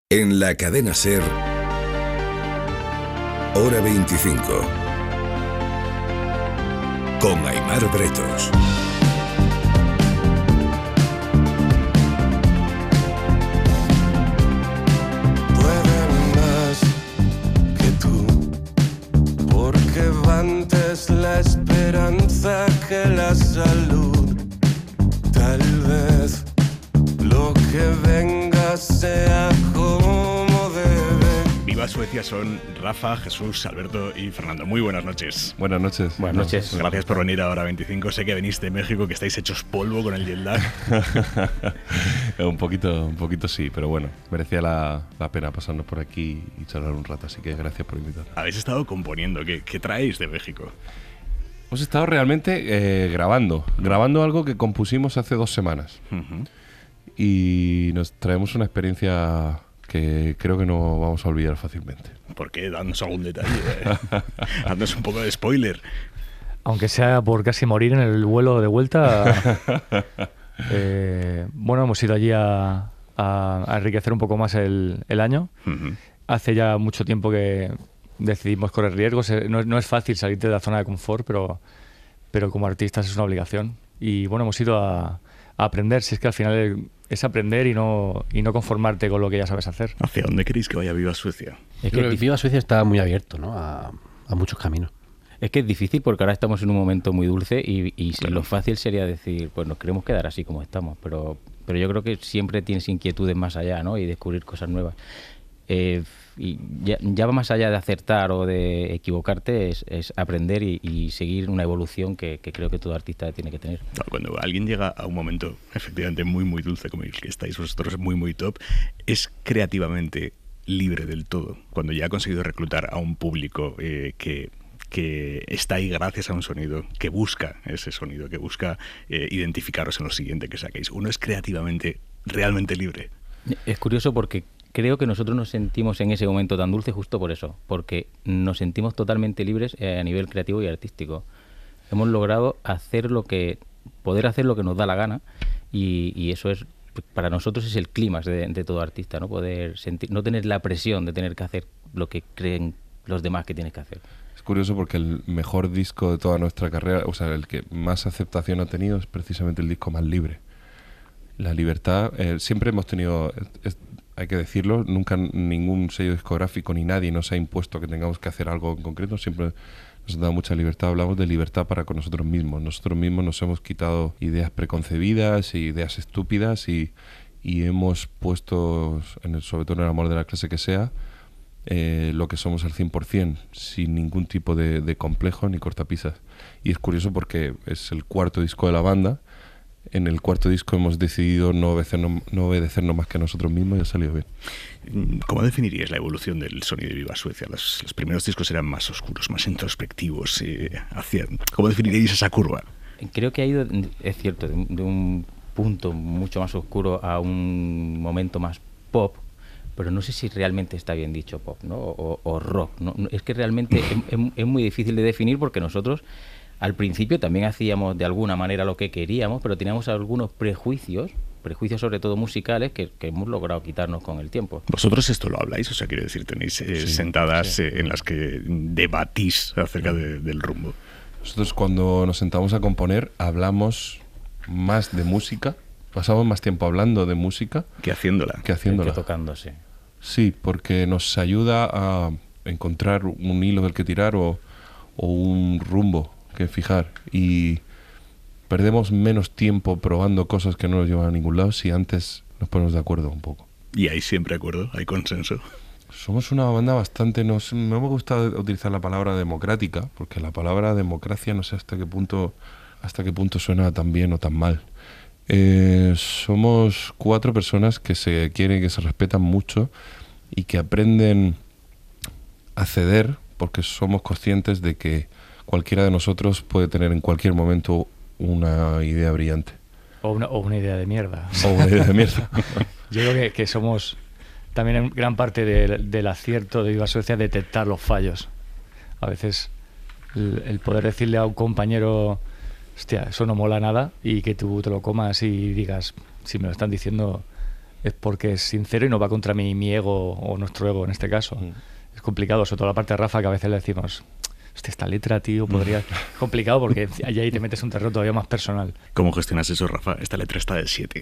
En la cadena SER, Hora 25, con Aimar Bretos. Pueden más que tú, porque va antes la esperanza que la salud. Tal vez lo que venga sea como debe. Viva Suecia son Rafa, Jesús, Alberto y Fernando. Muy buenas noches. Buenas noches. Buenas noches. Gracias por venir a Hora 25. Sé que venís de México, que estáis hechos polvo con el jet lag. un poquito sí, pero bueno, merecía la pena pasarnos por aquí y charlar un rato, así que gracias por invitarme. Habéis estado componiendo. ¿Qué traéis de México? Hemos estado realmente grabando algo que compusimos hace 2 semanas. Uh-huh. Y nos traemos una experiencia que creo que no vamos a olvidar fácilmente. ¿Por qué? Dadnos algún detalle. Dadnos un poco de spoiler. Aunque sea por casi morir en el vuelo de vuelta. Bueno, hemos ido allí a enriquecer un poco más el año. Uh-huh. Hace ya mucho tiempo que decidimos correr riesgos. No es fácil salirte de la zona de confort, pero como artistas es una obligación. Y bueno, hemos ido a aprender. Si es que al final es aprender y no conformarte con lo que ya sabes hacer. ¿Hacia dónde queréis que vaya Viva Suecia? Es que Viva Suecia está muy abierto, ¿no? a muchos caminos. Es que es difícil porque ahora estamos en un momento muy dulce y Claro. Lo fácil sería decir, pues nos queremos quedar así como estamos, pero yo creo que siempre tienes inquietudes más allá, ¿no? Y descubrir cosas nuevas. Y ya va más allá de acertar o de equivocarte, es aprender y seguir una evolución que creo que todo artista tiene que tener. Cuando alguien llega a un momento efectivamente muy muy dulce como el que estáis vosotros, muy muy top, es creativamente libre del todo. Cuando ya ha conseguido reclutar a un público que está ahí gracias a un sonido, que busca ese sonido, que busca identificaros en lo siguiente que saquéis. Uno es creativamente realmente libre. Es curioso porque creo que nosotros nos sentimos en ese momento tan dulce justo por eso, porque nos sentimos totalmente libres a nivel creativo y artístico. Hemos logrado poder hacer lo que nos da la gana y eso es, para nosotros es el clímax de todo artista, ¿no? Poder sentir, no tener la presión de tener que hacer lo que creen los demás que tienes que hacer. Es curioso porque el mejor disco de toda nuestra carrera, o sea, el que más aceptación ha tenido es precisamente el disco más libre. La libertad, siempre hemos tenido, hay que decirlo, nunca ningún sello discográfico ni nadie nos ha impuesto que tengamos que hacer algo en concreto, siempre nos han dado mucha libertad. Hablamos de libertad para con nosotros mismos. Nosotros mismos nos hemos quitado ideas preconcebidas y ideas estúpidas y hemos puesto, sobre todo en el amor de la clase que sea, lo que somos al 100%, sin ningún tipo de complejo ni cortapisas. Y es curioso porque es el 4º disco de la banda. En el 4º disco hemos decidido no obedecernos más que a nosotros mismos y ha salido bien. ¿Cómo definiríais la evolución del sonido de Viva Suecia? Los primeros discos eran más oscuros, más introspectivos. ¿Cómo definiríais esa curva? Creo que ha ido, es cierto, de un punto mucho más oscuro a un momento más pop, pero no sé si realmente está bien dicho pop, ¿no? O rock, ¿no? Es que realmente es muy difícil de definir porque nosotros al principio también hacíamos de alguna manera lo que queríamos, pero teníamos algunos prejuicios sobre todo musicales que hemos logrado quitarnos con el tiempo. ¿Vosotros esto lo habláis? O sea, quiero decir, tenéis sentadas en las que debatís acerca del rumbo. Nosotros cuando nos sentamos a componer hablamos más de música, pasamos más tiempo hablando de música que haciéndola. Que tocándose. Sí, porque nos ayuda a encontrar un hilo del que tirar o un rumbo que fijar, y perdemos menos tiempo probando cosas que no nos llevan a ningún lado si antes nos ponemos de acuerdo un poco. ¿Y hay siempre acuerdo? ¿Hay consenso? Somos una banda bastante... No me gusta utilizar la palabra democrática, porque la palabra democracia no sé hasta qué punto suena tan bien o tan mal. Somos 4 personas que se quieren, que se respetan mucho y que aprenden a ceder porque somos conscientes de que cualquiera de nosotros puede tener en cualquier momento una idea brillante. O una idea de mierda. O una idea de mierda. Yo creo que somos también en gran parte del acierto de Viva Suecia detectar los fallos. A veces el poder decirle a un compañero, hostia, eso no mola nada, y que tú te lo comas y digas, si me lo están diciendo es porque es sincero y no va contra mi ego o nuestro ego en este caso. Es complicado, sobre todo la parte de Rafa, que a veces le decimos, hostia, esta letra, tío, podría... complicado porque ahí te metes un terreno todavía más personal. ¿Cómo gestionas eso, Rafa? Esta letra está del 7.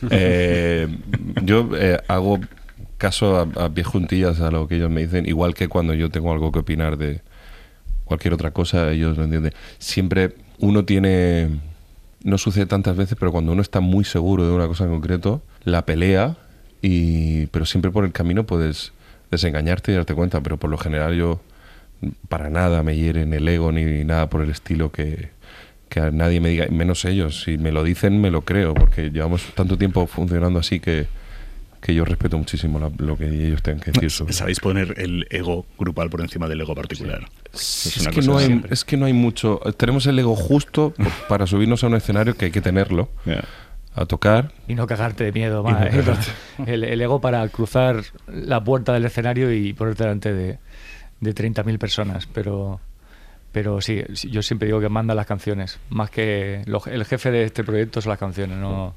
Yo hago caso a pies juntillas a lo que ellos me dicen, igual que cuando yo tengo algo que opinar de cualquier otra cosa, ellos lo entienden. Siempre uno tiene... No sucede tantas veces, pero cuando uno está muy seguro de una cosa en concreto, la pelea, pero siempre por el camino puedes desengañarte y darte cuenta, pero por lo general yo para nada me hieren el ego ni nada por el estilo que a nadie me diga, menos ellos. Si me lo dicen, me lo creo, porque llevamos tanto tiempo funcionando así que yo respeto muchísimo lo que ellos tengan que decir sobre. ¿Sabéis poner el ego grupal por encima del ego particular? Sí. Es que no hay mucho. Tenemos el ego justo para subirnos a un escenario, que hay que tenerlo, a tocar. Y no cagarte de miedo, más. El ego para cruzar la puerta del escenario y ponerte delante de 30.000 personas. Pero sí, yo siempre digo que manda las canciones. Más que el jefe de este proyecto son las canciones, no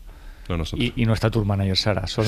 y nuestra tour manager Sara. Son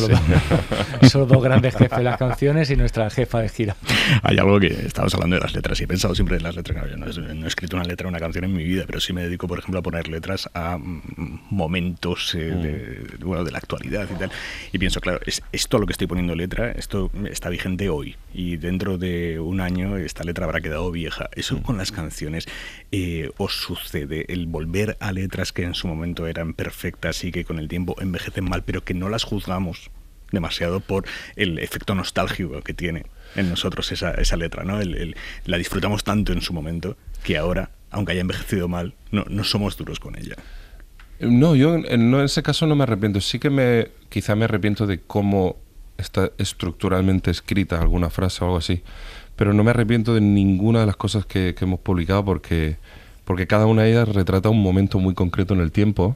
los dos grandes jefes de las canciones y nuestra jefa de gira. Hay algo que estabas hablando de las letras y he pensado siempre en las letras. Yo no he escrito una letra o una canción en mi vida, pero sí me dedico, por ejemplo, a poner letras a momentos de la actualidad y tal. Y pienso, claro, esto a lo que estoy poniendo letra, esto está vigente hoy y dentro de un año esta letra habrá quedado vieja. Eso con las canciones os sucede, el volver a letras que en su momento eran perfectas y que con el tiempo envejecen mal, pero que no las juzgamos demasiado por el efecto nostálgico que tiene en nosotros esa letra, ¿no? La disfrutamos tanto en su momento que ahora, aunque haya envejecido mal, no somos duros con ella. No, yo en ese caso no me arrepiento. Sí que quizá me arrepiento de cómo está estructuralmente escrita alguna frase o algo así, pero no me arrepiento de ninguna de las cosas que hemos publicado porque cada una de ellas retrata un momento muy concreto en el tiempo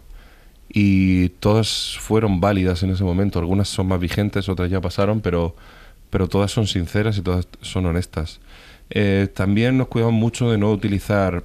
y todas fueron válidas en ese momento. Algunas son más vigentes, otras ya pasaron, pero todas son sinceras y todas son honestas. También nos cuidamos mucho de no utilizar,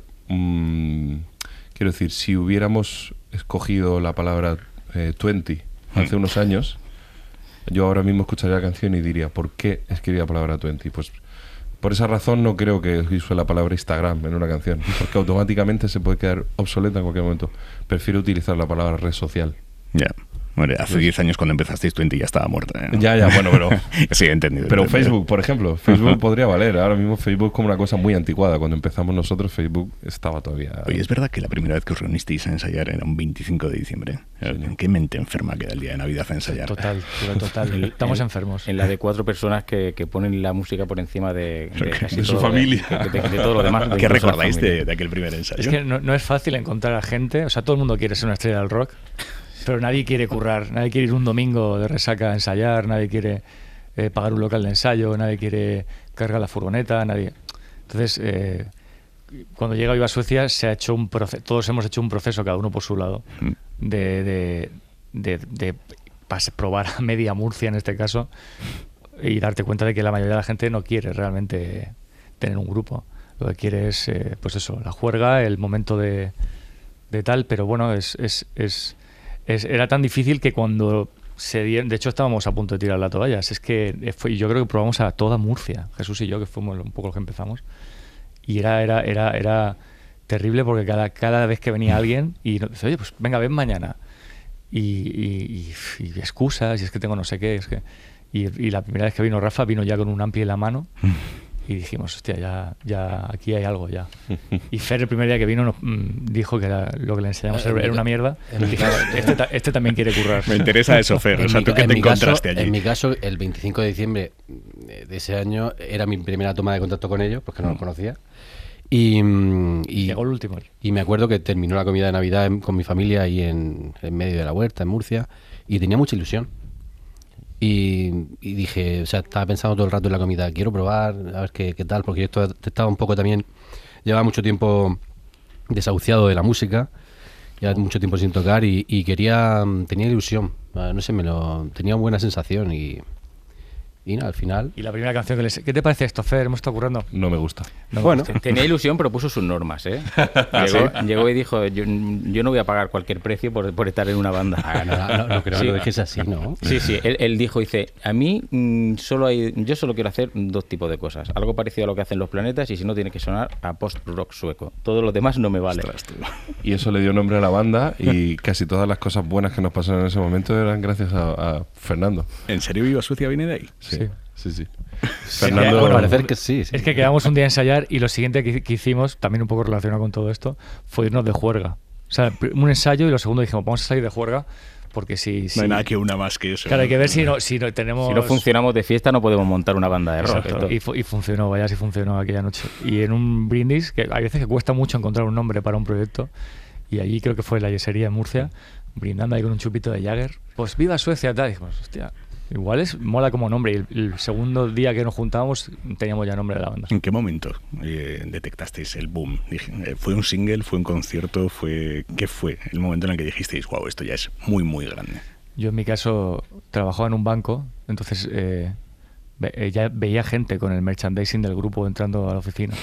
quiero decir, si hubiéramos escogido la palabra 20 hace unos años, yo ahora mismo escucharía la canción y diría, ¿por qué escribí la palabra 20? Pues por esa razón no creo que use la palabra Instagram en una canción, porque automáticamente se puede quedar obsoleta en cualquier momento. Prefiero utilizar la palabra red social. Ya. Bueno, hace 10 años cuando empezasteis 20 ya estaba muerta, ¿no? Ya, bueno, pero... sí, entendido. Pero Facebook, por ejemplo, Facebook podría valer. Ahora mismo Facebook es como una cosa muy anticuada. Cuando empezamos nosotros, Facebook estaba todavía... Oye, ¿es verdad que la primera vez que os reunisteis a ensayar era un 25 de diciembre? Sí. ¿En qué mente enferma queda el día de Navidad a ensayar? Total. Estamos enfermos. En la de 4 personas que ponen la música por encima de su familia. De todo lo demás. ¿Qué recordáis de aquel primer ensayo? Es que no es fácil encontrar a gente. O sea, todo el mundo quiere ser una estrella del rock. Pero nadie quiere currar, nadie quiere ir un domingo de resaca a ensayar, nadie quiere pagar un local de ensayo, nadie quiere cargar la furgoneta, nadie. Entonces, cuando llega Viva Suecia se ha hecho un proceso, todos hemos hecho un proceso, cada uno por su lado, de probar a media Murcia en este caso y darte cuenta de que la mayoría de la gente no quiere realmente tener un grupo. Lo que quiere es, pues eso, la juerga, el momento de tal, pero bueno, era tan difícil que cuando se dieron... De hecho, estábamos a punto de tirar la toalla. Es que yo creo que probamos a toda Murcia, Jesús y yo, que fuimos un poco los que empezamos. Y era terrible porque cada vez que venía alguien y dice, oye, pues venga, ven mañana. Y excusas, y es que tengo no sé qué. Y la primera vez que vino Rafa, vino ya con un ampli en la mano. Y dijimos, hostia, ya aquí hay algo ya. Y Fer, el primer día que vino, nos dijo que lo que le enseñamos era una mierda. Y dije, este también quiere currar. Me interesa eso, Fer. O sea, ¿tú qué te encontraste allí? En mi caso, el 25 de diciembre de ese año era mi primera toma de contacto con ellos, porque no los conocía. Y llegó el último. Y me acuerdo que terminó la comida de Navidad con mi familia ahí en medio de la huerta, en Murcia, y tenía mucha ilusión. Y dije, o sea, estaba pensando todo el rato en la comida, quiero probar, a ver qué tal, porque yo estaba un poco también, llevaba mucho tiempo desahuciado de la música, ya mucho tiempo sin tocar y tenía ilusión, no sé, tenía una buena sensación y Y nada, al final... Y la primera canción que les... ¿Qué te parece esto, Fer? ¿Hemos estado currando? No me gusta. No, Bueno. Tenía ilusión, pero puso sus normas, ¿eh? Llegó y dijo, yo no voy a pagar cualquier precio por estar en una banda. No creo Sí. que lo dejes así, ¿no? Sí, él dijo, dice, a mí yo solo quiero hacer 2 tipos de cosas. Algo parecido a lo que hacen Los Planetas y si no tiene que sonar a post-rock sueco. Todo lo demás no me vale. Ostras, tú. Y eso le dio nombre a la banda y casi todas las cosas buenas que nos pasaron en ese momento eran gracias a Fernando. ¿En serio Viva Suecia viene de ahí? Sí. Bueno, Fernando... Parecer que sí. Es que quedamos un día a ensayar y lo siguiente que hicimos, también un poco relacionado con todo esto, fue irnos de juerga. O sea, un ensayo y lo segundo dijimos, vamos a salir de juerga porque si... No hay nada que una más que eso. Claro, hay que ver si no tenemos... Si no funcionamos de fiesta no podemos montar una banda de rock. Exacto. Y funcionó, vaya si funcionó aquella noche. Y en un brindis, que hay veces que cuesta mucho encontrar un nombre para un proyecto, y allí creo que fue la yesería en Murcia, brindando ahí con un chupito de Jagger, pues viva Suecia, tal. Y dijimos, hostia, igual mola como nombre. Y el segundo día que nos juntábamos teníamos ya nombre de la banda. ¿En qué momento detectasteis el boom? ¿Fue un single? ¿Fue un concierto? ¿Qué fue el momento en el que dijisteis, wow, esto ya es muy, muy grande? Yo en mi caso trabajaba en un banco, entonces ya veía gente con el merchandising del grupo entrando a la oficina.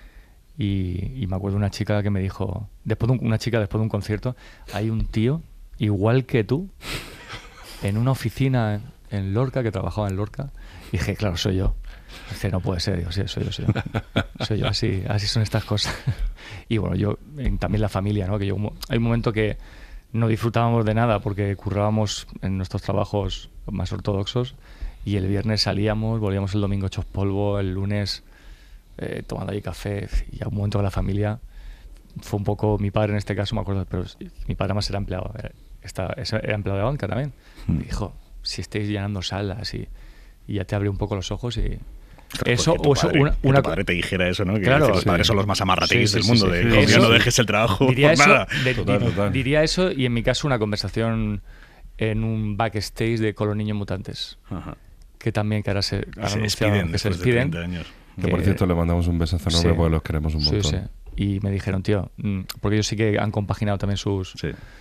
Y me acuerdo una chica que me dijo, después de un concierto, hay un tío igual que tú en una oficina en Lorca, que trabajaba en Lorca. Y dije, claro, soy yo. Dice, no puede ser. Digo, sí, soy yo. Soy yo, así son estas cosas. Y bueno, también la familia, ¿no? Que hay un momento que no disfrutábamos de nada porque currábamos en nuestros trabajos más ortodoxos y el viernes salíamos, volvíamos el domingo hechos polvo, el lunes tomando ahí café, y a un momento que la familia fue un poco, mi padre en este caso, me acuerdo, pero mi padre más era empleado, era empleado de banca también. Me dijo, si estáis llenando salas y ya te abre un poco los ojos y... Eso, o eso, que tu padre te dijera eso, ¿no? Que claro, los padres son los más amarrateguis del mundo. Eso, no dejes el trabajo diría por eso, nada. Total. Diría eso, y en mi caso una conversación en un backstage de Con los Niños Mutantes. Ajá. Que también que ahora se despiden. Que se despiden. 30 años. Que por cierto le mandamos un besazo enorme porque los queremos un montón. Sí. Y me dijeron, tío, porque ellos sí que han compaginado también sus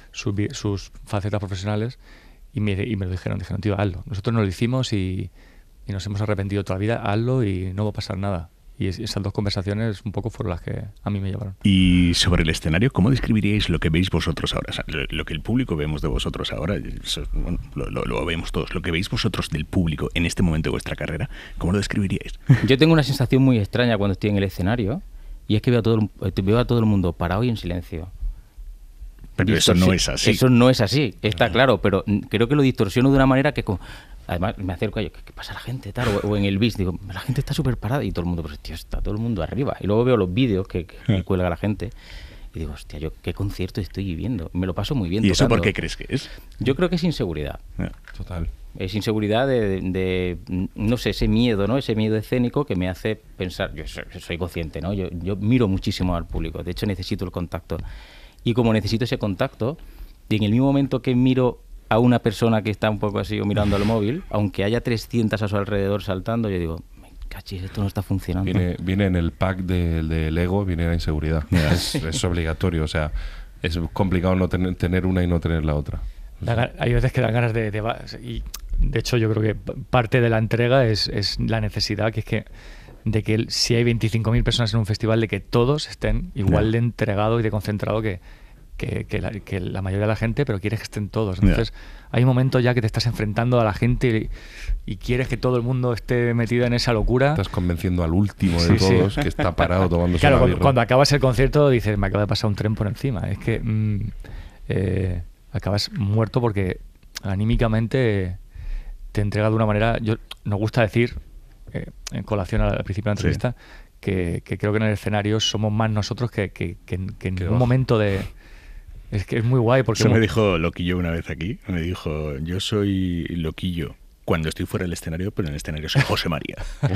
facetas profesionales, y me lo dijeron, tío, hazlo. Nosotros nos lo hicimos y nos hemos arrepentido toda la vida, hazlo y no va a pasar nada. Y esas 2 conversaciones un poco fueron las que a mí me llevaron. Y sobre el escenario, ¿cómo describiríais lo que veis vosotros ahora? O sea, lo que el público vemos de vosotros ahora, bueno, lo vemos todos. Lo que veis vosotros del público en este momento de vuestra carrera, ¿cómo lo describiríais? Yo tengo una sensación muy extraña cuando estoy en el escenario, y es que veo a todo el mundo parado y en silencio. Pero eso no es así. Eso no es así, está claro, pero creo que lo distorsiono de una manera que... Además, me acerco a ellos, ¿qué pasa la gente? Tal, o en el bis, digo, la gente está súper parada y todo el mundo, pero tío, está todo el mundo arriba. Y luego veo los vídeos que cuelga la gente y digo, hostia, yo qué concierto estoy viviendo. Me lo paso muy bien. ¿Y tocando. eso por qué crees que es? Yo creo que es inseguridad. Total. Es inseguridad de no sé, ese miedo, ¿no? Ese miedo escénico que me hace pensar, yo soy consciente, ¿no? Yo miro muchísimo al público, de hecho necesito el contacto. Y como necesito ese contacto, y en el mismo momento que miro a una persona que está un poco así o mirando al móvil, aunque haya 300 a su alrededor saltando, yo digo, cachis, esto no está funcionando. Viene en el pack del ego, viene la inseguridad. Es obligatorio, o sea, es complicado no tener una y no tener la otra. Hay veces que dan ganas y de hecho yo creo que parte de la entrega es la necesidad de que si hay 25.000 personas en un festival, de que todos estén igual de entregados y de concentrados que la mayoría de la gente, pero quieres que estén todos. Entonces hay un momento ya que te estás enfrentando a la gente y quieres que todo el mundo esté metido en esa locura. Estás convenciendo al último de todos que está parado tomándose claro, una birra. Cuando acabas el concierto dices, me acaba de pasar un tren por encima. Es que acabas muerto porque anímicamente te entrega de una manera... Nos gusta decir, en colación al principio de la entrevista, que creo que en el escenario somos más nosotros que en un momento de... Es que es muy guay porque... Eso me dijo Loquillo una vez aquí. Me dijo, yo soy Loquillo cuando estoy fuera del escenario, pero en el escenario soy José María.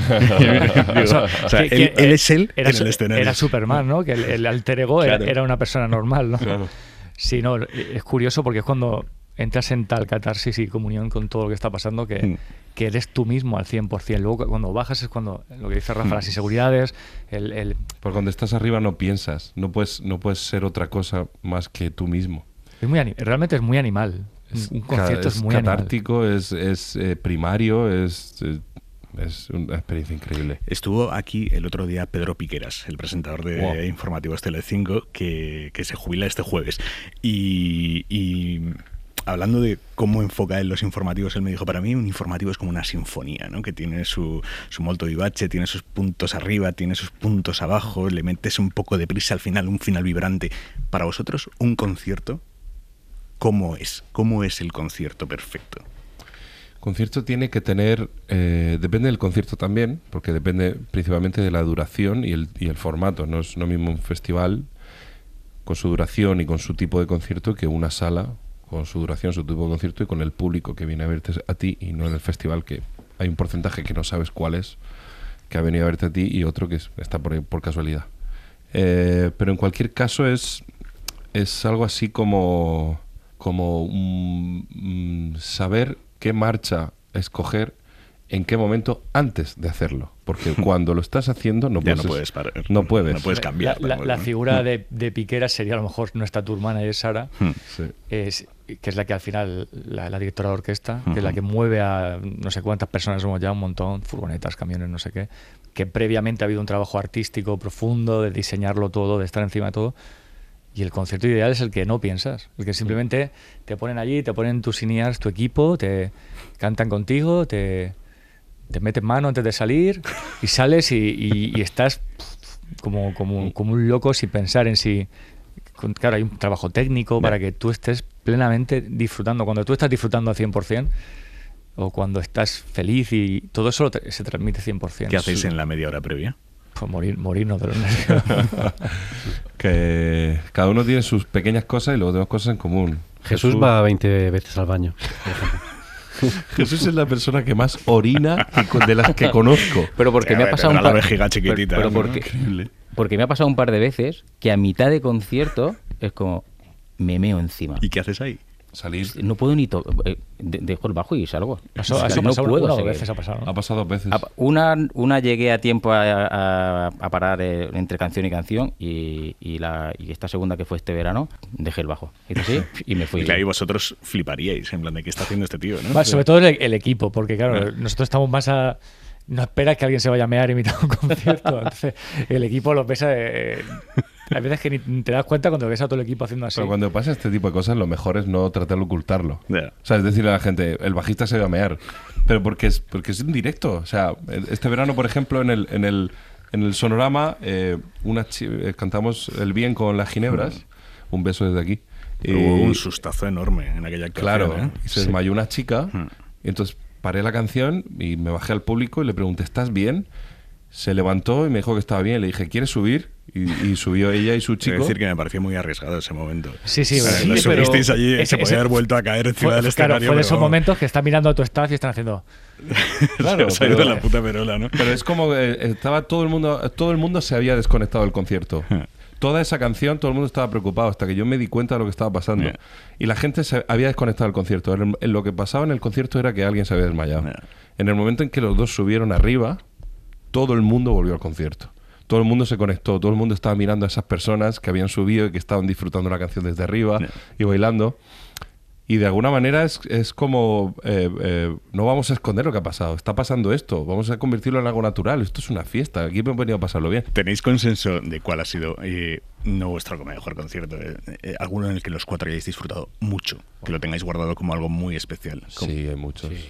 O sea, él es él en el escenario. Era Superman, ¿no? Que el alter ego era una persona normal, ¿no? Claro. Sí, no, es curioso porque es cuando entras en tal catarsis y comunión con todo lo que está pasando que eres tú mismo al 100%. Luego cuando bajas es cuando, lo que dice Rafa, las inseguridades, Porque cuando estás arriba no piensas, no puedes ser otra cosa más que tú mismo. Realmente es muy animal. Un concierto es muy catártico, es primario, es una experiencia increíble. Estuvo aquí el otro día Pedro Piqueras, el presentador de Informativos Telecinco, que se jubila este jueves. Y hablando de cómo enfoca él los informativos, él me dijo, para mí un informativo es como una sinfonía, ¿no? Que tiene su molto vivace, tiene sus puntos arriba, tiene sus puntos abajo, le metes un poco de prisa al final, un final vibrante. Para vosotros, un concierto, ¿cómo es? ¿Cómo es el concierto perfecto? Concierto tiene que tener, depende del concierto también, porque depende principalmente de la duración y el formato. No es lo mismo un festival con su duración y con su tipo de concierto que una sala con su duración, su tipo de concierto y con el público que viene a verte a ti, y no en el festival, que hay un porcentaje que no sabes cuál es, que ha venido a verte a ti, y otro que está por casualidad. Pero en cualquier caso es algo así como saber qué marcha escoger en qué momento antes de hacerlo, porque cuando lo estás haciendo no puedes parar, no puedes cambiar. La figura de Piqueras sería, a lo mejor no está tu hermana, es Sara, Sí. que es la que al final, la directora de orquesta, que es la que mueve a no sé cuántas personas, somos ya un montón, furgonetas, camiones, no sé qué, que previamente ha habido un trabajo artístico profundo de diseñarlo todo, de estar encima de todo. Y el concierto ideal es el que no piensas, el que simplemente te ponen allí, te ponen tus in-ears, tu equipo, te cantan contigo, te meten mano antes de salir y sales y estás como un loco sin pensar en si... Claro, hay un trabajo técnico para que tú estés plenamente disfrutando. Cuando tú estás disfrutando al 100%, o cuando estás feliz, y todo eso se transmite 100%. ¿Qué hacéis en la media hora previa? Pues morirnos de los nervios. Que cada uno tiene sus pequeñas cosas y luego tenemos cosas en común. Jesús va 20 veces al baño. Jesús es la persona que más orina de las que conozco. Pero porque me ha pasado la vejiga chiquitita. pero ¿no? porque me ha pasado un par de veces que a mitad de concierto es como me meo encima. ¿Y qué haces ahí? Salir. No puedo ni dejo el bajo y salgo. Eso Es que ha pasado una o dos seguir. veces. Ha pasado, ¿no? Ha pasado 2 veces. Una llegué a tiempo a parar entre canción y canción, y esta segunda, que fue este verano, dejé el bajo. Hice así y me fui. Y ahí vosotros fliparíais, en plan de qué está haciendo este tío, ¿no? Bueno, sobre todo el equipo, porque claro, nosotros estamos más a... No esperas que alguien se vaya a mear imitando un concierto. Entonces, el equipo lo ves hay veces que ni te das cuenta cuando ves a todo el equipo haciendo así. Pero cuando pasa este tipo de cosas, lo mejor es no tratar de ocultarlo. Yeah. O sea, es decirle a la gente, el bajista se va a mear. Pero porque es en directo. O sea, este verano, por ejemplo, en el Sonorama, cantamos El Bien con las Ginebras. Un beso desde aquí. Hubo un sustazo enorme en aquella actuación. Claro, y se desmayó una chica, y entonces paré la canción y me bajé al público y le pregunté, ¿estás bien? Se levantó y me dijo que estaba bien. Le dije, ¿quieres subir? Y subió ella y su chico. Quiero decir que me pareció muy arriesgado ese momento. Sí, Lo subisteis allí, se podía haber vuelto a caer encima del escenario. Claro, fue de esos momentos que están mirando a tu staff y están haciendo... Claro, se ha ido la puta perola, ¿no? Pero es como que estaba todo el mundo se había desconectado del concierto. Toda esa canción, todo el mundo estaba preocupado hasta que yo me di cuenta de lo que estaba pasando. Yeah. Y la gente se había desconectado del concierto. Lo que pasaba en el concierto era que alguien se había desmayado. Yeah. En el momento en que los dos subieron arriba, todo el mundo volvió al concierto. Todo el mundo se conectó, todo el mundo estaba mirando a esas personas que habían subido y que estaban disfrutando la canción desde arriba y bailando. Y de alguna manera es como, no vamos a esconder lo que ha pasado. Está pasando esto, vamos a convertirlo en algo natural. Esto es una fiesta, aquí hemos venido a pasarlo bien. ¿Tenéis consenso de cuál ha sido, no vuestro mejor concierto, alguno en el que los 4 hayáis disfrutado mucho, que lo tengáis guardado como algo muy especial? Sí, hay muchos. Sí.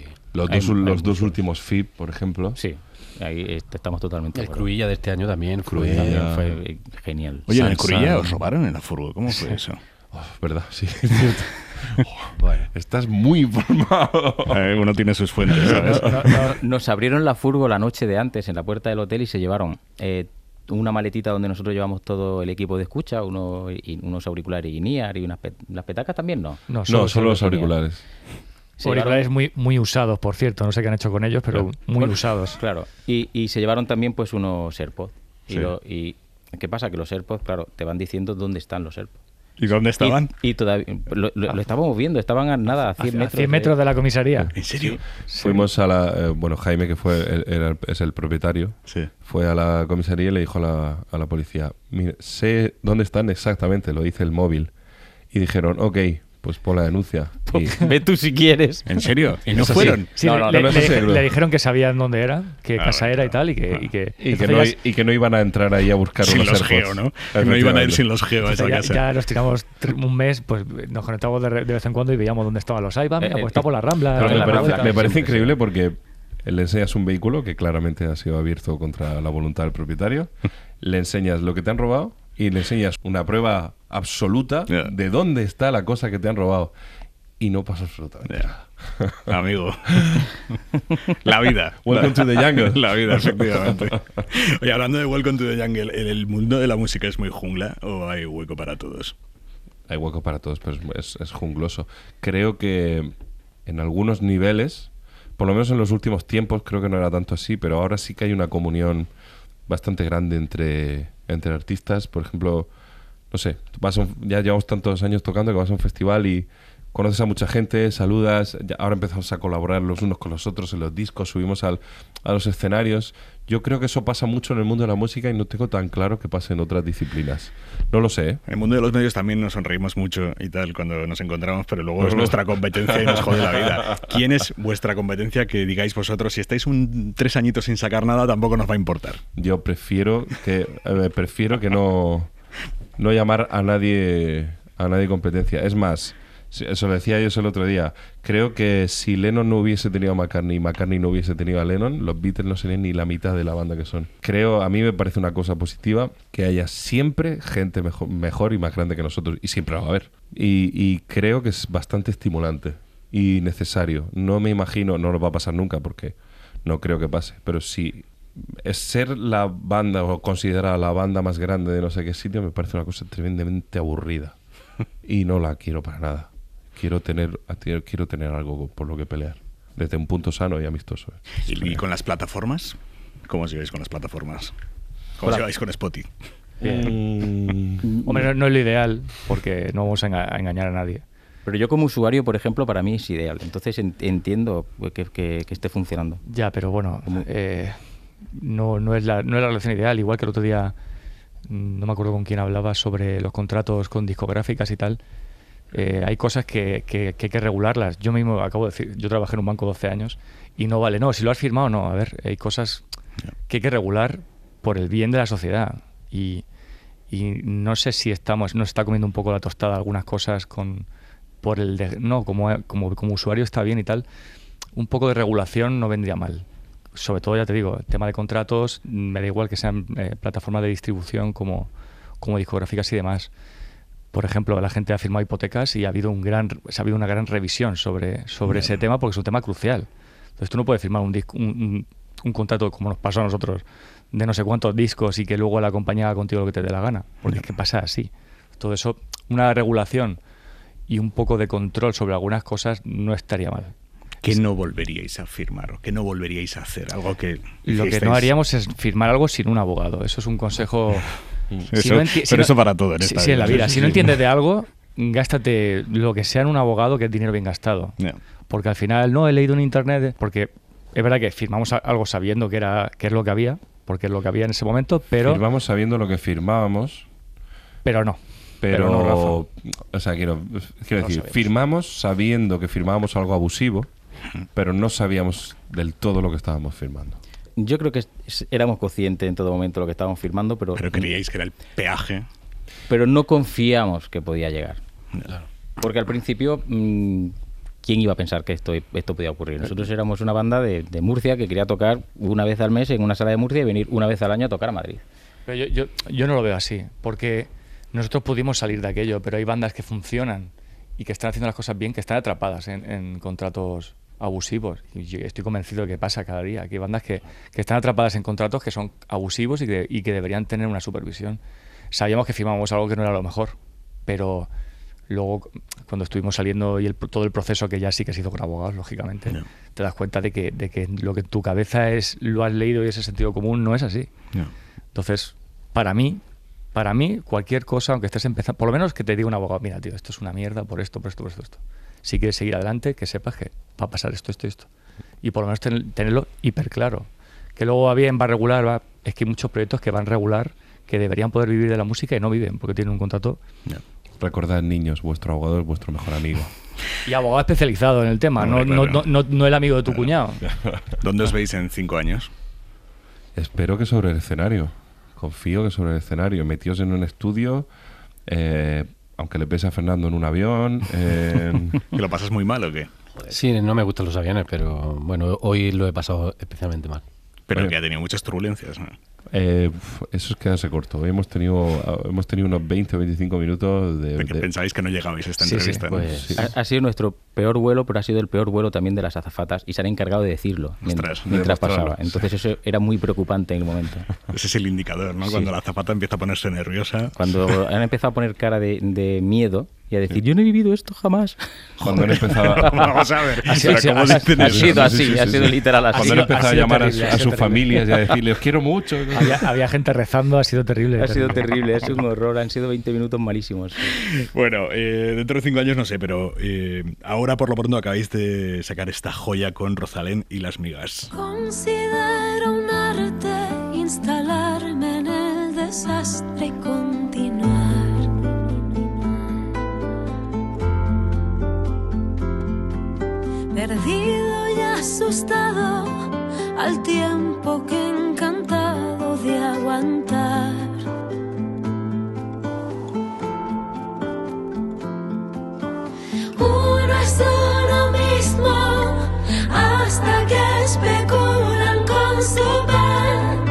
Los dos últimos FIP, por ejemplo. Sí, ahí estamos totalmente de El acuerdo. Cruilla de este año también Cruilla. Fue genial. Oye, en el Sansan. Cruilla os robaron en la furgo, ¿cómo fue eso? ¿Verdad? Sí, es cierto. Bueno. Estás muy informado. Uno tiene sus fuentes, ¿sabes? Nos abrieron la furgo la noche de antes en la puerta del hotel y se llevaron una maletita donde nosotros llevamos todo el equipo de escucha, unos auriculares in-ear y las petacas también, ¿no? No, No, solo los auriculares. Se auriculares llevaron- muy usados, por cierto. No sé qué han hecho con ellos, pero muy Bueno, usados. Claro. Y se llevaron también pues unos AirPods. Sí. Y ¿qué pasa? Que los AirPods, claro, te van diciendo dónde están los AirPods. ¿Y dónde estaban? Y todavía lo estábamos viendo, estaban a nada, a 100 A metros. 100 metros de la comisaría. ¿En serio? Fuimos a la... Jaime, que es el propietario, Sí. fue a la comisaría y le dijo a la policía, mire, sé dónde están exactamente, lo dice el móvil. Y dijeron, ok, Pues pon la denuncia. Y- Ve tú si quieres. ¿En serio? ¿Y no Eso sí. fueron? Sí, No, no, le, no, no, le- eso sí, le dijeron que sabían dónde era, qué casa bueno, era y claro. tal, y que Y que, entonces y que no iban a entrar ahí a buscar Sin unos los AirPods. geo, ¿no? Que no iban a ir sin los geo a esa ya, casa. ya nos tiramos un mes, pues nos conectábamos de vez en cuando y veíamos dónde estaban los iPads. Mira, pues está por la Rambla. Pero en me la parece, Rambla. me parece Siempre, increíble porque le enseñas un vehículo que claramente ha sido abierto contra la voluntad del propietario, le enseñas lo que te han robado y le enseñas una prueba absoluta Ya. de dónde está la cosa que te han robado. Y no pasa absolutamente nada. Amigo. La vida. Welcome to the jungle. La vida, efectivamente. Oye, hablando de Welcome to the Jungle, ¿en el mundo de la música es muy jungla o hay hueco para todos? Hay hueco para todos, pero es jungloso. Creo que en algunos niveles, por lo menos en los últimos tiempos, creo que no era tanto así, pero ahora sí que hay una comunión bastante grande entre artistas. Por ejemplo, no sé, ya llevamos tantos años tocando que vas a un festival y conoces a mucha gente, saludas, ahora empezamos a colaborar los unos con los otros en los discos, subimos a los escenarios. Yo creo que eso pasa mucho en el mundo de la música y no tengo tan claro que pase en otras disciplinas. No lo sé, ¿eh? En el mundo de los medios también nos sonreímos mucho y tal cuando nos encontramos, pero luego es Luego- nuestra competencia y nos jode la vida. ¿Quién es vuestra competencia que digáis vosotros? Si estáis 3 añitos sin sacar nada, tampoco nos va a importar. Yo prefiero que no llamar a nadie competencia. Es más, eso lo decía yo el otro día. Creo que si Lennon no hubiese tenido a McCartney y McCartney no hubiese tenido a Lennon, los Beatles no serían ni la mitad de la banda que son. A mí me parece una cosa positiva que haya siempre gente mejor y más grande que nosotros, y siempre la va a haber. Y creo que es bastante estimulante y necesario. No me imagino, no nos va a pasar nunca porque no creo que pase, pero si es ser la banda o considerar la banda más grande de no sé qué sitio, me parece una cosa tremendamente aburrida y no la quiero para nada. Quiero tener algo por lo que pelear desde un punto sano y amistoso. ¿Y con las plataformas? ¿Cómo os lleváis con las plataformas? ¿Cómo os lleváis con Spotify? Hombre, no es lo ideal, porque no vamos a engañar a nadie. Pero yo como usuario, por ejemplo, para mí es ideal. Entonces entiendo que esté funcionando. Ya, pero bueno, no es la relación ideal. Igual que el otro día, no me acuerdo con quién hablaba sobre los contratos con discográficas y tal. Hay cosas que hay que regularlas. Yo mismo acabo de decir, yo trabajé en un banco 12 años y no vale, no, si lo has firmado, no. A ver, hay cosas que hay que regular por el bien de la sociedad. Y no sé si nos está comiendo un poco la tostada algunas cosas como usuario está bien y tal. Un poco de regulación no vendría mal. Sobre todo, ya te digo, el tema de contratos, me da igual que sean plataformas de distribución como discográficas y demás. Por ejemplo, la gente ha firmado hipotecas y ha habido una gran revisión sobre ese tema porque es un tema crucial. Entonces tú no puedes firmar un contrato como nos pasó a nosotros de no sé cuántos discos y que luego la compañía haga contigo lo que te dé la gana, porque es que pasa así. Todo eso, una regulación y un poco de control sobre algunas cosas no estaría mal. ¿Qué no volveríais a firmar o qué no volveríais a hacer? Algo que Lo que hicisteis- no haríamos es firmar algo sin un abogado. Eso es un consejo. Eso para todo en esta Sí, en la vida. Sí, Si no sí. entiendes de algo, gástate lo que sea en un abogado, que es dinero bien gastado. Ya. Porque al final no he leído en internet, porque es verdad que firmamos algo sabiendo que es lo que había, porque es lo que había en ese momento, pero Firmamos sabiendo lo que firmábamos, no. pero no, Rafa. o sea, quiero No decir, sabíamos. firmamos sabiendo que firmábamos algo abusivo, pero no sabíamos del todo lo que estábamos firmando. Yo creo que éramos conscientes en todo momento de lo que estábamos firmando, pero creíais que era el peaje. pero no confiamos que podía llegar. Porque al principio, ¿quién iba a pensar que esto podía ocurrir? Nosotros éramos una banda de Murcia que quería tocar una vez al mes en una sala de Murcia y venir una vez al año a tocar a Madrid. Pero yo no lo veo así, porque nosotros pudimos salir de aquello, pero hay bandas que funcionan y que están haciendo las cosas bien, que están atrapadas en contratos abusivos. Y yo estoy convencido de que pasa cada día, que hay bandas que están atrapadas en contratos que son abusivos y que deberían tener una supervisión. Sabíamos que firmábamos algo que no era lo mejor, pero luego cuando estuvimos saliendo y todo el proceso, que ya sí que se hizo con abogados, lógicamente, No. te das cuenta de que lo que en tu cabeza lo has leído y ese sentido común no es así. No. Entonces, para mí, cualquier cosa, aunque estés empezando, por lo menos que te diga un abogado, mira, tío, esto es una mierda por esto. Si quieres seguir adelante, que sepas que va a pasar esto. Y por lo menos tenerlo hiper claro. Que luego va bien, va regular, es que hay muchos proyectos que van regular, que deberían poder vivir de la música y no viven, porque tienen un contrato Recordad, niños, vuestro abogado es vuestro mejor amigo. Y abogado especializado en el tema, Hombre, claro. no el amigo de tu cuñado. ¿Dónde os veis en 5 años? Espero que sobre el escenario. Confío que sobre el escenario. Metidos en un estudio, aunque le pese a Fernando en un avión. ¿Que lo pasas muy mal o qué? Sí, no me gustan los aviones, pero bueno, hoy lo he pasado especialmente mal. Pero Oye. que ha tenido muchas turbulencias, ¿no? Eso es quedarse corto. Hoy hemos tenido unos 20 o 25 minutos De que pensáis que no llegabais a esta Sí, entrevista, ¿no? pues, Sí. Ha sido nuestro peor vuelo, pero ha sido el peor vuelo también de las azafatas y se han encargado de decirlo Ostras, mientras de pasaba. mostrarlo. Entonces eso era muy preocupante en el momento. Ese es el indicador, ¿no? Sí. Cuando la azafata empieza a ponerse nerviosa. Cuando han empezado a poner cara de miedo y a decir, yo no he vivido esto jamás. Cuando han empezado Vamos a ver. Así- Pero así- ¿cómo así- dicen Ha eso? sido Sí, así, sí, ha sí, sido sí. literal así. Cuando han empezado a sido llamar terrible, ha a sido sus terrible. familias y a decirles, os quiero mucho. Había gente rezando, ha sido terrible. Ha sido terrible, ha sido un horror, han sido 20 minutos malísimos. Bueno, dentro de 5 años no sé, pero ahora por lo pronto acabáis de sacar esta joya con Rosalén y las migas. Considero un arte instalarme en el desastre y continuar. Perdido y asustado al tiempo que encantado de aguantar. Uno es uno mismo hasta que especulan con su pan.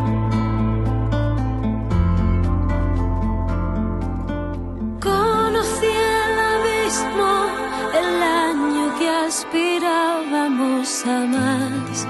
Conocí el abismo el año que aspirábamos a más.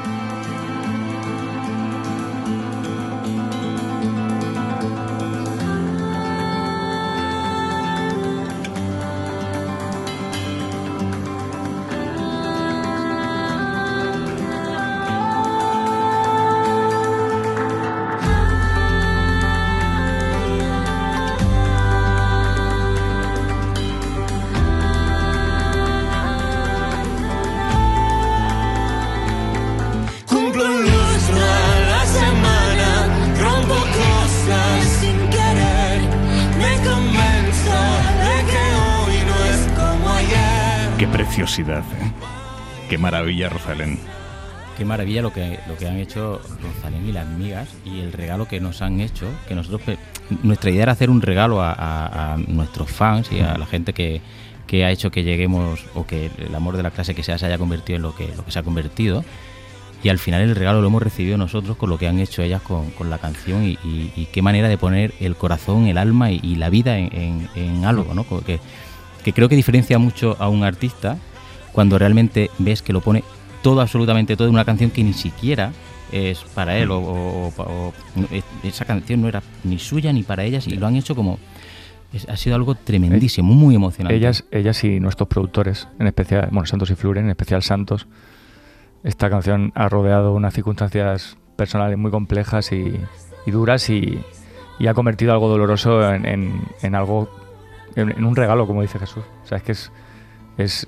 Cumplo un lustro a la semana, rompo cosas sin querer, me convenzo de que hoy no es como ayer. Qué preciosidad, ¿eh? Qué maravilla, Rosalén. Qué maravilla lo que han hecho Rosalén y las migas y el regalo que nos han hecho, que nosotros nuestra idea era hacer un regalo a nuestros fans y a la gente que ha hecho que lleguemos o que el amor de la clase que sea se haya convertido en lo que se ha convertido. Y al final el regalo lo hemos recibido nosotros con lo que han hecho ellas con la canción y qué manera de poner el corazón, el alma y la vida en algo, ¿no? Que creo que diferencia mucho a un artista cuando realmente ves que lo pone todo, absolutamente todo, en una canción que ni siquiera es para él o esa canción no era ni suya ni para ellas y lo han hecho como... ha sido algo tremendísimo, muy emocionante. Ellas y nuestros productores, en especial, bueno, Santos y Fluren, en especial Santos. Esta canción ha rodeado unas circunstancias personales muy complejas y duras y ha convertido algo doloroso en algo, en un regalo, como dice Jesús. O sea, es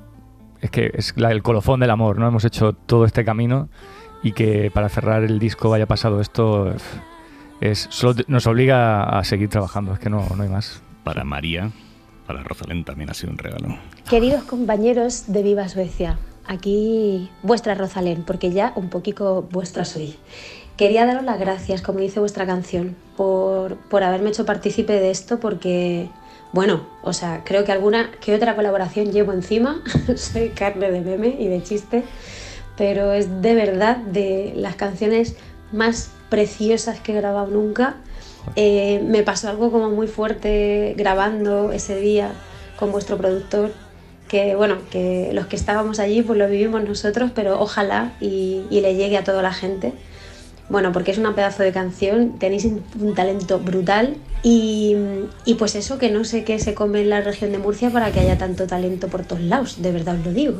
el colofón del amor, ¿no? Hemos hecho todo este camino y que para cerrar el disco haya pasado esto solo nos obliga a seguir trabajando, es que no hay más. Para María, para Rosalén también ha sido un regalo. Queridos compañeros de Viva Suecia, aquí vuestra Rosalén, porque ya un poquito vuestra soy. Quería daros las gracias, como dice vuestra canción, por haberme hecho partícipe de esto, porque, bueno, o sea, creo que alguna que otra colaboración llevo encima, soy carne de meme y de chiste, pero es de verdad de las canciones más preciosas que he grabado nunca. Me pasó algo como muy fuerte grabando ese día con vuestro productor, que bueno, que los que estábamos allí pues lo vivimos nosotros, pero ojalá y le llegue a toda la gente. Bueno, porque es una pedazo de canción, tenéis un talento brutal y pues eso, que no sé qué se come en la región de Murcia para que haya tanto talento por todos lados, de verdad os lo digo.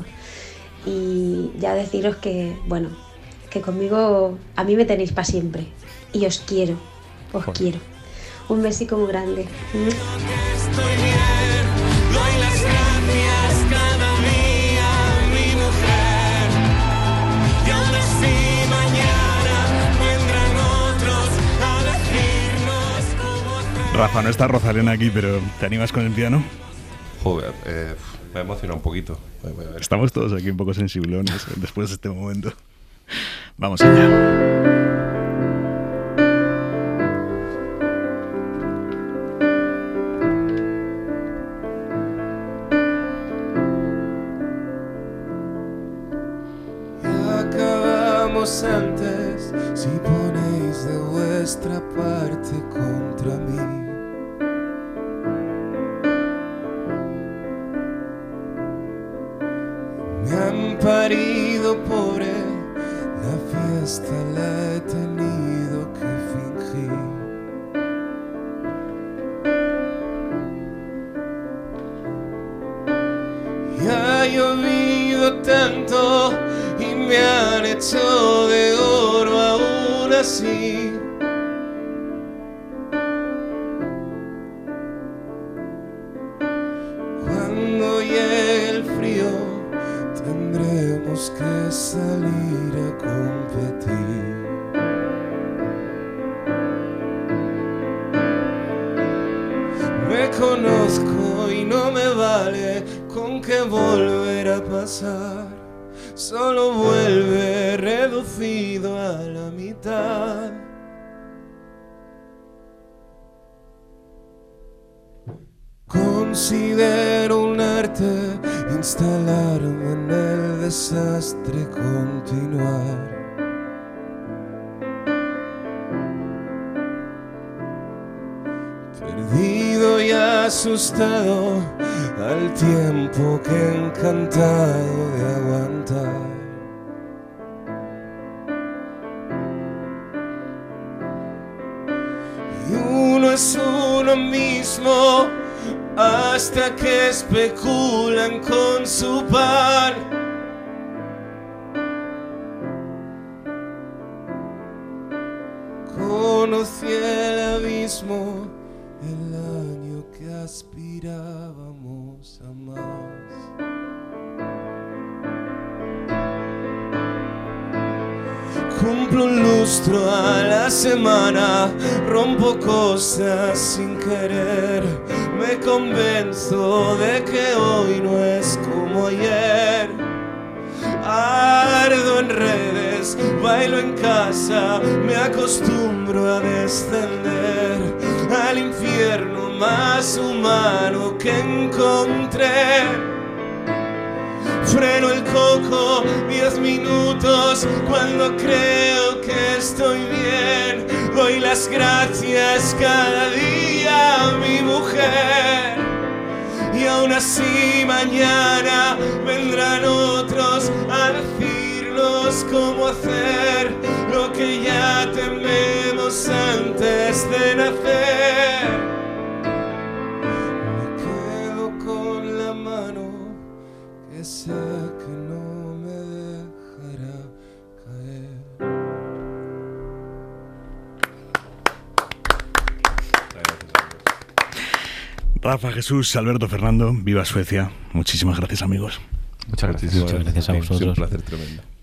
Y ya deciros que, bueno, que conmigo a mí me tenéis para siempre y os quiero. Un besico muy grande. Estoy bien, doy las gracias cada día a mi mujer. Y aún así mañana vendrán otros a decirnos cómo hacer. Rafa, no está Rosalén aquí, pero ¿te animas con el piano? Joder, me emociona un poquito. Voy a ver. Estamos todos aquí un poco sensiblones después de este momento. Vamos allá. Antes, si ponéis de vuestra parte contra mí, me han parido pobre, la fiesta la he tenido que fingir. Y ha llovido tanto y me han hecho de oro aún así. Cuando llegue el frío tendremos que salir a competir. Me conozco y no me vale con que volver a pasar. Solo vuelve reducido a la mitad. Considero un arte instalarme en el desastre, continuar. Perdido y asustado al tiempo que encantado de aguantar. Y uno es uno mismo hasta que especulan con su par. Conocí el abismo el año que aspirábamos a más. Cumplo un lustro a la semana, rompo cosas sin querer. Me convenzo de que hoy no es como ayer. Ardo en redes, bailo en casa, me acostumbro a descender al infierno más humano que encontré. Freno el coco 10 minutos cuando creo que estoy bien. Doy las gracias cada día a mi mujer. Y aún así mañana vendrán otros a decirnos cómo hacer lo que ya tememos antes de nacer. Me quedo con la mano que sé que no me dejará caer. Rafa, Jesús, Alberto, Fernando, viva Suecia. Muchísimas gracias, amigos. Muchas gracias a vosotros. Un placer tremendo.